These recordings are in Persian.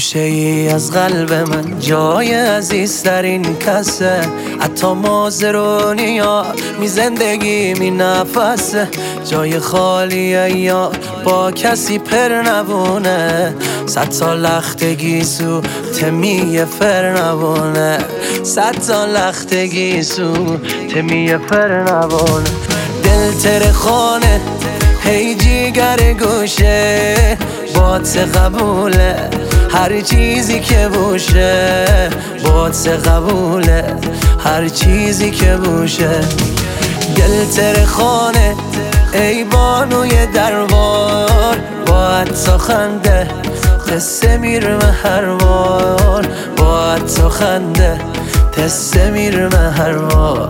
گوشه ای از قلب من جای عزیزترین کسه، حتی مازرونی یا می زندگی می نفسه. جای خالیه یا با کسی پر نبونه، 100 تا لختگی سو تمیه فر نبونه، 100 تا لختگی سو تمیه فر نبونه. دل تر خانه هی جیگر گوشه، بات قبوله هر چیزی که بوشه، بات قبوله هر چیزی که بوشه. دل تر خانه ای بانوی دربار، با تو خنده قصه میرمه هر بار، با تو خنده قصه میرمه هر بار.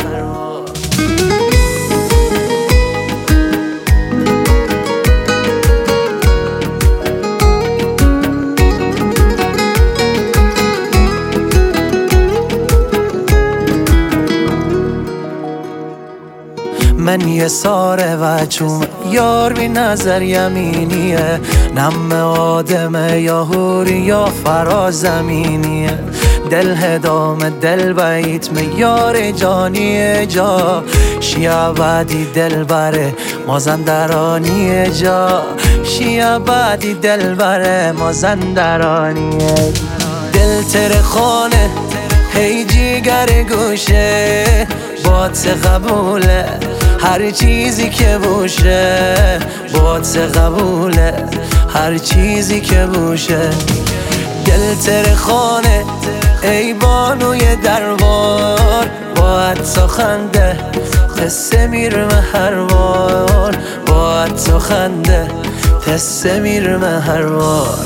من یه ساره و چوم یار بی نظر یمینیه، نم آدمه یا هوری یا فرازمینیه. دل هدام دل بیت می یار جانیه، جا شیعه بعدی دل بره مازندرانیه، جا شیعه بعدی دل بره مازندرانیه. دل تر خانه هی جیگر گوشه، بات قبوله هر چیزی که بوشه، بات قبوله هر چیزی که بوشه. دل تر خانه ای بانوی دربار، با تو خنده قصه میرمه هر بار، با تو خنده قصه میرمه هر بار.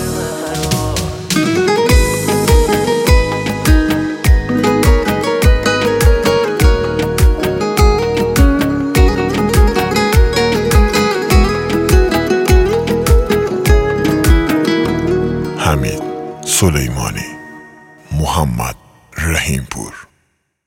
حمید سلیمانی، محمد رحیمپور.